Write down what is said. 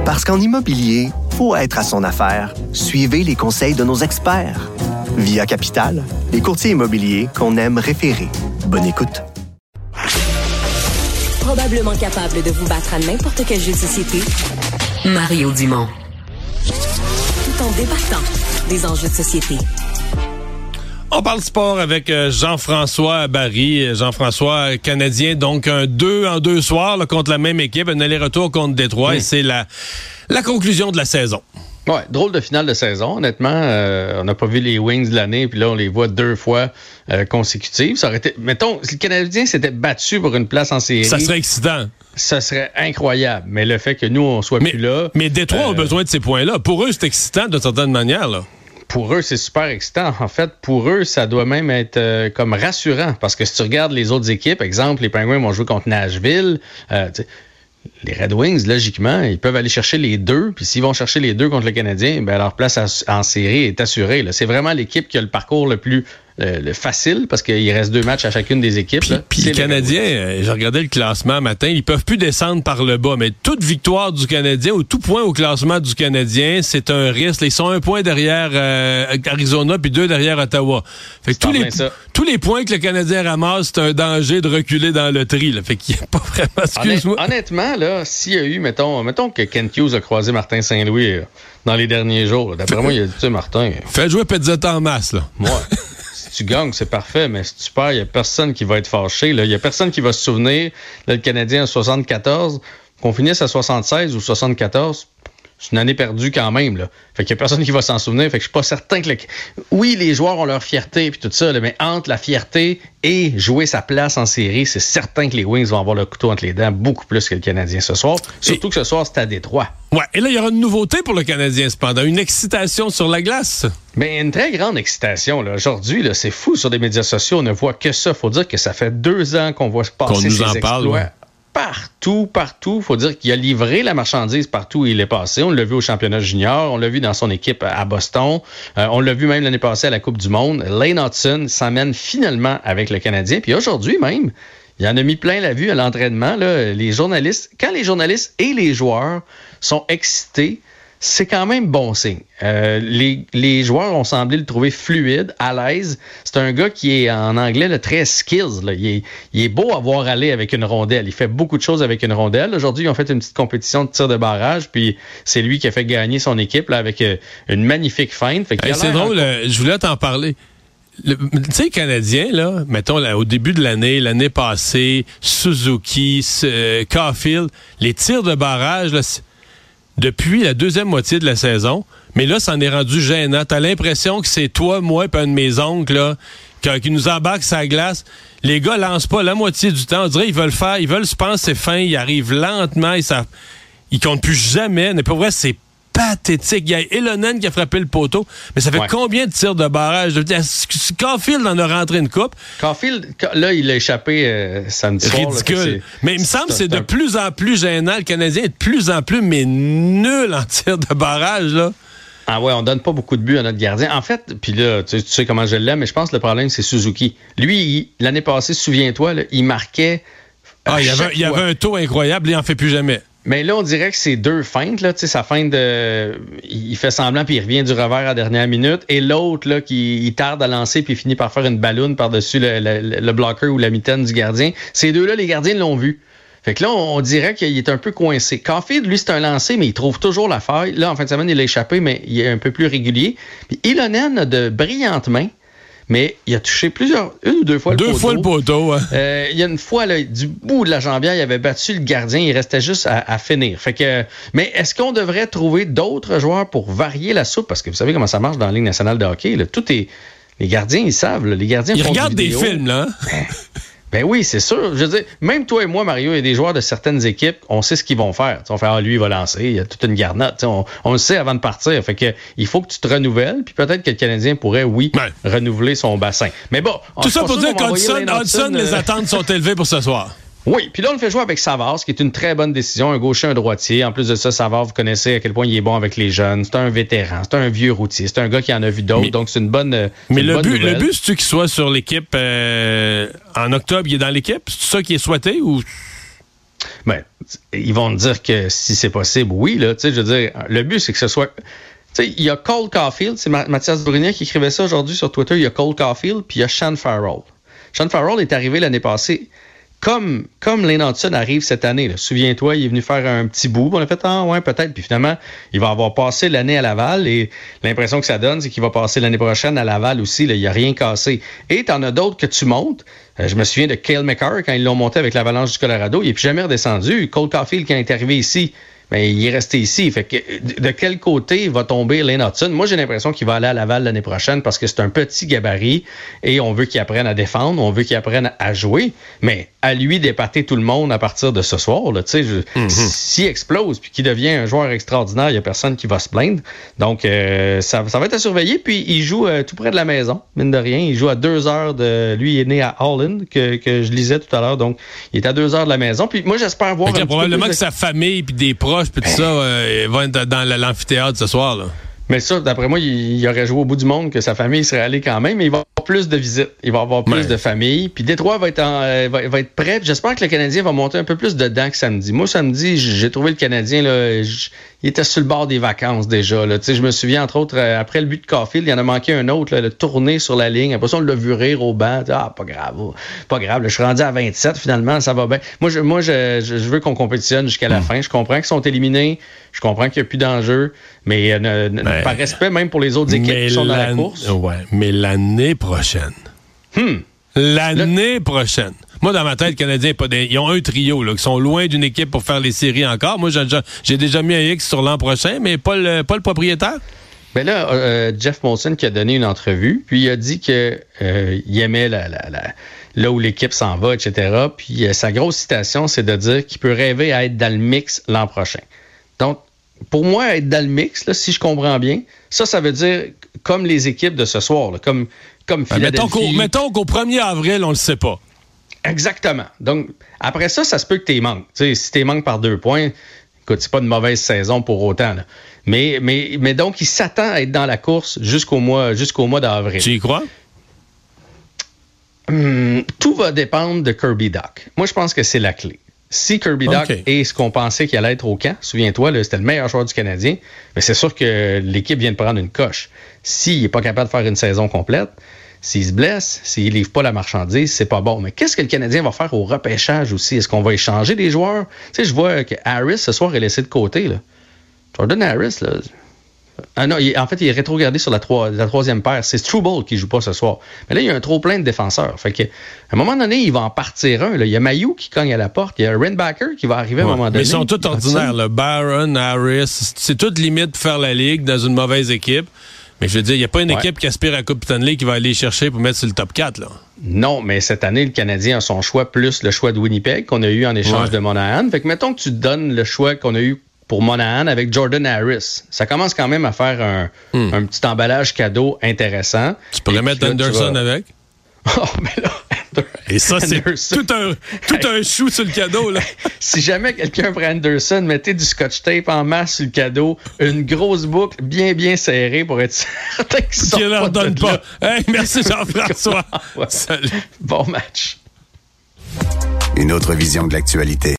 Parce qu'en immobilier, faut être à son affaire. Suivez les conseils de nos experts. Via Capital, les courtiers immobiliers qu'on aime référer. Bonne écoute. Probablement capable de vous battre à n'importe quel jeu de société, Mario Dumont. Tout en débattant des enjeux de société. On parle sport avec Jean-François Barry. Jean-François, Canadien, donc un 2 en 2 soirs là, contre la même équipe, un aller-retour contre Détroit, et c'est la conclusion de la saison. Ouais, drôle de finale de saison, honnêtement. On n'a pas vu les Wings de l'année, puis là, on les voit 2 fois consécutives. Ça aurait été, mettons, si le Canadien s'était battu pour une place en série... Ça serait excitant. Ça serait incroyable. Mais le fait que nous, on soit plus là... Mais Détroit a besoin de ces points-là. Pour eux, c'est excitant d'une certaine manière, là. Pour eux, c'est super excitant. En fait, pour eux, ça doit même être comme rassurant. Parce que si tu regardes les autres équipes, exemple, les Penguins vont jouer contre Nashville, les Red Wings, logiquement, ils peuvent aller chercher les 2. Puis s'ils vont chercher les 2 contre le Canadien, ben leur place en série est assurée. Là. C'est vraiment l'équipe qui a le parcours le plus facile parce qu'il reste 2 matchs à chacune des équipes. Puis les Canadiens, j'ai regardé le classement matin, ils peuvent plus descendre par le bas. Mais toute victoire du Canadien ou tout point au classement du Canadien, c'est un risque. Ils sont 1 point derrière Arizona puis 2 derrière Ottawa. Fait que tous les points que le Canadien ramasse, c'est un danger de reculer dans le tri. Là. Fait qu'il n'y a pas vraiment... Excuse-moi. Honnêtement, là, s'il y a eu, mettons que Kent Hughes a croisé Martin Saint-Louis dans les derniers jours, d'après moi, il a dit, tu sais, Martin... Fais jouer Pezzetta en masse, là. Ouais. Si tu gagnes, c'est parfait, mais si tu perds, il n'y a personne qui va être fâché. Il n'y a personne qui va se souvenir, là, le Canadien à 74, qu'on finisse à 76 ou 74, c'est une année perdue quand même. Là. Fait qu'il n'y a personne qui va s'en souvenir. Fait que je suis pas certain que... Oui, les joueurs ont leur fierté et tout ça, là, mais entre la fierté et jouer sa place en série, c'est certain que les Wings vont avoir le couteau entre les dents beaucoup plus que le Canadien ce soir. Surtout que ce soir, c'est à Détroit. Ouais, et là, il y aura une nouveauté pour le Canadien, cependant. Une excitation sur la glace. Bien, une très grande excitation. Là. Aujourd'hui, là, c'est fou sur les médias sociaux. On ne voit que ça. Faut dire que ça fait 2 ans qu'on voit se passer ces exploits. Parle, ouais. Partout. Faut dire qu'il a livré la marchandise partout où il est passé. On l'a vu au championnat junior. On l'a vu dans son équipe à Boston. On l'a vu même l'année passée à la Coupe du Monde. Lane Hudson s'amène finalement avec le Canadien. Puis aujourd'hui même, il en a mis plein la vue à l'entraînement. Là. Quand les journalistes et les joueurs sont excités, c'est quand même bon signe. Les joueurs ont semblé le trouver fluide, à l'aise. C'est un gars qui est, en anglais, là, très skills. Là. Il est beau à voir aller avec une rondelle. Il fait beaucoup de choses avec une rondelle. Aujourd'hui, ils ont fait une petite compétition de tir de barrage, puis c'est lui qui a fait gagner son équipe là, avec une magnifique feinte. C'est drôle, je voulais t'en parler. Tu sais, Canadien, là, mettons, là, au début de l'année passée, Suzuki, Caulfield, les tirs de barrage, là, depuis la deuxième moitié de la saison, mais là, ça en est rendu gênant. T'as l'impression que c'est toi, moi, et un de mes oncles, là, qui nous embarque sur la glace. Les gars lancent pas la moitié du temps. On dirait qu'ils veulent se penser fin, ils arrivent lentement, ils comptent plus jamais. Mais pour vrai, c'est pathétique. Il y a Elonen qui a frappé le poteau, mais ça fait combien de tirs de barrage? Caulfield en a rentré une coupe. Caulfield, là, il a échappé samedi soir. Ridicule. Mais il me semble que c'est de plus en plus gênant. Le Canadien est de plus en plus, mais nul en tir de barrage, là. Ah ouais, on donne pas beaucoup de buts à notre gardien. En fait, puis là, tu sais comment je l'aime, mais je pense que le problème, c'est Suzuki. Lui, l'année passée, souviens-toi, là, il marquait... il y avait un taux incroyable, il en fait plus jamais. Mais là, on dirait que c'est 2 feintes, là, tu sais, sa feinte il fait semblant puis il revient du revers à la dernière minute, et l'autre, là, il tarde à lancer puis il finit par faire une balloune par-dessus le blocker ou la mitaine du gardien. Ces deux-là, les gardiens l'ont vu. Fait que là, on dirait qu'il est un peu coincé. Caulfield, lui, c'est un lancé, mais il trouve toujours la faille. Là, en fin de semaine, il a échappé, mais il est un peu plus régulier. Puis Elonen a de brillantes mains, mais il a touché une ou deux fois le poteau. 2 fois le poteau, hein. Il y a une fois, là, du bout de la jambière, il avait battu le gardien, il restait juste à finir. Fait que, mais est-ce qu'on devrait trouver d'autres joueurs pour varier la soupe? Parce que vous savez comment ça marche dans la Ligue nationale de hockey. Là. Les gardiens, ils savent. Là. Les gardiens ils regardent des films, là. Ben oui, c'est sûr. Je veux dire, même toi et moi, Mario, il y a des joueurs de certaines équipes, on sait ce qu'ils vont faire. T'sais, on fait, lui, il va lancer, il y a toute une garnotte. On le sait avant de partir. Fait que il faut que tu te renouvelles, puis peut-être que le Canadien pourrait, renouveler son bassin. Mais bon, tout ça pour dire qu'Hudson, les attentes sont élevées pour ce soir. Oui, puis là, on le fait jouer avec Savard, ce qui est une très bonne décision, un gaucher, un droitier. En plus de ça, Savard, vous connaissez à quel point il est bon avec les jeunes. C'est un vétéran, c'est un vieux routier, c'est un gars qui en a vu d'autres, donc c'est une bonne Mais le but, c'est-tu qu'il soit sur l'équipe en octobre, il est dans l'équipe? C'est ça qui est souhaité ou... Ben, ils vont me dire que si c'est possible, oui, là. Tu sais, je veux dire, le but, c'est que ce soit... Tu sais, il y a Cole Caulfield, c'est Mathias Brunier qui écrivait ça aujourd'hui sur Twitter, il y a Cole Caulfield, puis il y a Sean Farrell. Sean Farrell est arrivé l'année passée, comme Lane Hudson arrive cette année. Là. Souviens-toi, il est venu faire un petit bout, on a fait, ouais, peut-être, puis finalement, il va avoir passé l'année à Laval, et l'impression que ça donne, c'est qu'il va passer l'année prochaine à Laval aussi, là, il n'y a rien cassé. Et t'en as d'autres que tu montes. Je me souviens de Cale Makar, quand ils l'ont monté avec l'Avalanche du Colorado, il n'est plus jamais redescendu. Cole Caulfield, quand il est arrivé ici, mais il est resté ici. Fait que de quel côté va tomber Lane Hudson? Moi, j'ai l'impression qu'il va aller à Laval l'année prochaine parce que c'est un petit gabarit et on veut qu'il apprenne à défendre, on veut qu'il apprenne à jouer, mais à lui d'épater tout le monde à partir de ce soir. Là, s'il explose puis qu'il devient un joueur extraordinaire, il n'y a personne qui va se plaindre. Donc, ça va être à surveiller. Puis, il joue tout près de la maison, mine de rien. Il joue à 2 heures de... Lui, il est né à Holland, que je lisais tout à l'heure. Donc, il est à 2 heures de la maison. Puis moi, j'espère voir... probablement que sa famille puis des proches puis tout ça va être dans l'amphithéâtre ce soir, là. Mais ça, d'après moi, il aurait joué au bout du monde que sa famille serait allée quand même, mais il va avoir plus de visites, il va avoir plus de familles. Puis Détroit va être prêt. Puis j'espère que le Canadien va monter un peu plus dedans que samedi. Moi, samedi, j'ai trouvé le Canadien, là, il était sur le bord des vacances déjà. Là. Je me souviens, entre autres, après le but de Caulfield, il y en a manqué un autre, là, le tourné sur la ligne. Après ça, on l'a vu rire au banc. Pas grave. Là, je suis rendu à 27, finalement, ça va bien. Moi, je veux qu'on compétitionne jusqu'à la fin. Je comprends qu'ils sont éliminés. Je comprends qu'il n'y a plus d'enjeu. Mais par respect, même pour les autres équipes qui sont dans la course. Ouais, mais l'année prochaine. L'année prochaine. Moi, dans ma tête, les Canadiens, ils ont un trio là, qui sont loin d'une équipe pour faire les séries encore. Moi, j'ai déjà mis un X sur l'an prochain, mais pas le propriétaire. Ben là, Jeff Molson qui a donné une entrevue, puis il a dit que il aimait là où l'équipe s'en va, etc. Puis sa grosse citation, c'est de dire qu'il peut rêver à être dans le mix l'an prochain. Donc, pour moi, être dans le mix, là, si je comprends bien, ça veut dire comme les équipes de ce soir, là, comme Philadelphie. Mettons qu'au 1er avril, on le sait pas. Exactement. Donc, après ça se peut que t'es manques. T'sais, si t'es manques par 2 points, écoute, c'est pas une mauvaise saison pour autant. Là. Mais donc, il s'attend à être dans la course jusqu'au mois d'avril. Tu y crois? Tout va dépendre de Kirby Dach. Moi, je pense que c'est la clé. Si Kirby Dach est ce qu'on pensait qu'il allait être au camp, souviens-toi, là, c'était le meilleur joueur du Canadien, mais c'est sûr que l'équipe vient de prendre une coche. S'il n'est pas capable de faire une saison complète, s'il se blesse, s'il livre pas la marchandise, c'est pas bon. Mais qu'est-ce que le Canadien va faire au repêchage aussi? Est-ce qu'on va échanger des joueurs? Tu sais, je vois que Harris, ce soir, est laissé de côté. Là. Jordan Harris, là... Ah non, il est rétrogradé sur la troisième paire. C'est Struble qui joue pas ce soir. Mais là, il y a un trop plein de défenseurs. Fait que, à un moment donné, il va en partir un. Là. Il y a Mailloux qui cogne à la porte. Il y a Reinbacher qui va arriver à un moment donné. Mais ils sont tous ordinaires. Là. Barron, Harris, c'est toute limite pour faire la ligue dans une mauvaise équipe. Mais je veux dire, il n'y a pas une équipe qui aspire à la Coupe Stanley qui va aller chercher pour mettre sur le top 4. Là. Non, mais cette année, le Canadien a son choix plus le choix de Winnipeg qu'on a eu en échange de Monahan. Fait que mettons que tu donnes le choix qu'on a eu pour Monahan avec Jordan Harris. Ça commence quand même à faire un petit emballage cadeau intéressant. Tu pourrais mettre Anderson avec? Oh, mais là, et ça, c'est tout un chou sur le cadeau, là. Si jamais quelqu'un prend Anderson, mettez du scotch tape en masse sur le cadeau, une grosse boucle bien serrée pour être certain qu'il ne leur donne pas. Hey, merci Jean-François. Salut. Bon match. Une autre vision de l'actualité.